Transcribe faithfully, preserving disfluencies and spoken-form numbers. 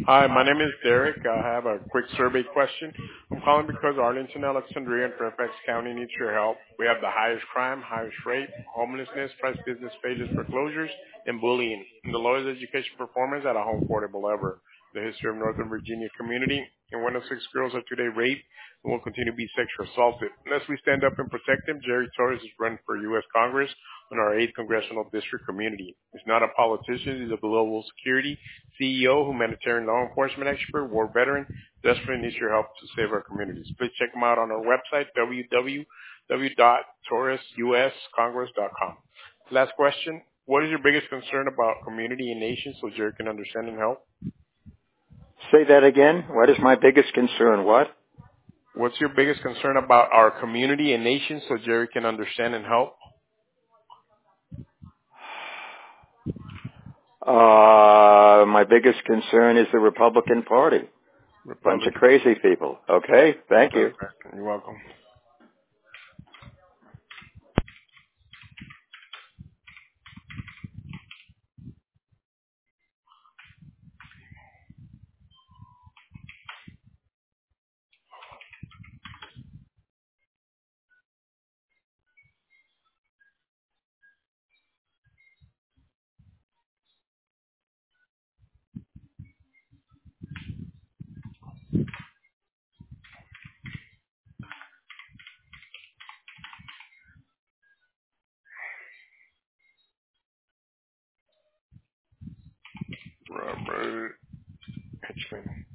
Hi, my name is Derek. I have a quick survey question. I'm calling because Arlington, Alexandria, and Fairfax County needs your help. We have the highest crime, highest rate, homelessness, price business failures, foreclosures, and bullying, and the lowest education performance at a home portable ever. The history of Northern Virginia community, and one of six girls are today raped and will continue to be sexually assaulted. Unless we stand up and protect them, Jerry Torres is running for U S Congress on our eighth Congressional District community. He's not a politician, he's a global security C E O, humanitarian law enforcement expert, war veteran, desperately needs your help to save our communities. Please check him out on our website, w w w dot torres u s congress dot com. Last question. What is your biggest concern about community and nation so Jerry can understand and help? Say that again. What is my biggest concern? What? What's your biggest concern about our community and nation so Jerry can understand and help? Uh, my biggest concern is the Republican Party. Bunch of Republican. crazy people. Okay, thank you. Okay. You're welcome. Robert Hitchman.